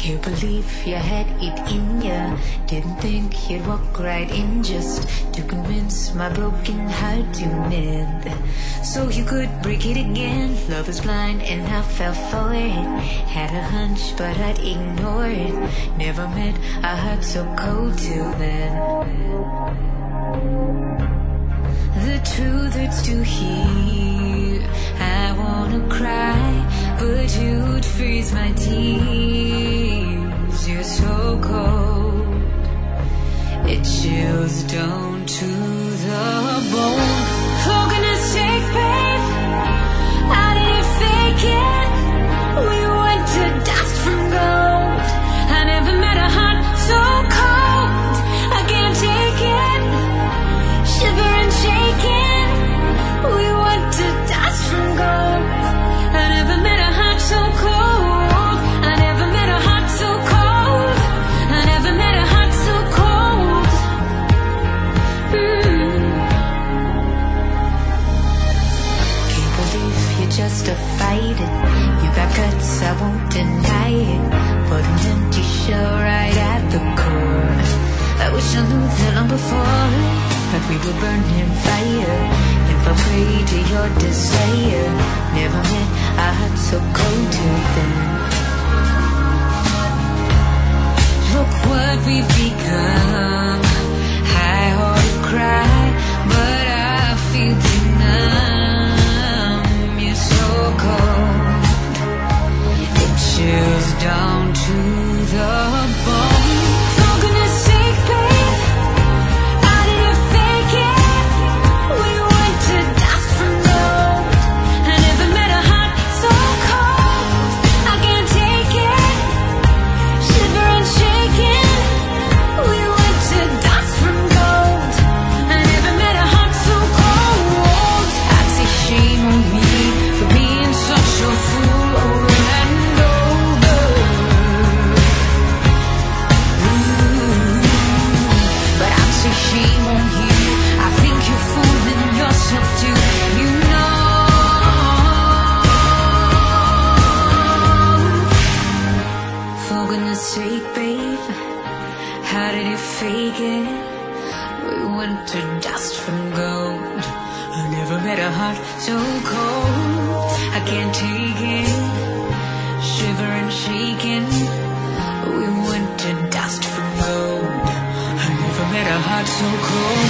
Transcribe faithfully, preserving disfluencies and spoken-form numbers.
Can't believe you had it in ya. Didn't think you'd walk right in just to convince my broken heart to mend, so you could break it again. Love is blind and I fell for it. Had a hunch but I'd ignore it. Never met a heart so cold till then. The truth hurts to hear. I wanna cry, but you'd freeze my tears. You're so cold, it chills down to the bone. For goodness sake, babe, how did you fake it? We went to dust from gold. I never met a heart so cold. I can't take it, shiver and shaking. We went to dust from gold. I never met a heart so cold. I never met a heart so cold. I never met a heart so cold. Mm. Can't believe you justified it. You got guts, I won't deny it, but an empty shell right at the core. I wish I knew that long before, but we were burning fire. If I pray to your desire, never met a heart so cold till then. Look what we've become. I ought to cry, but I feel too numb. You're so cold, it chills down to the bone. For goodness sake, babe, how did you fake it? We went to dust from gold. I never met a heart so cold. I can't take it, shiver and shaking. We went to dust from gold. I never met a heart so cold. I'd say shame on me for being such a fool over and over. Ooh. But I'd say shame on you. I think you're fooling yourself too. You know. For goodness sake, babe, how did you fake it? We went to dust from gold. I never met a heart so cold. I can't take it, shiver and shaking. We went to dust from gold. I never met a heart so cold.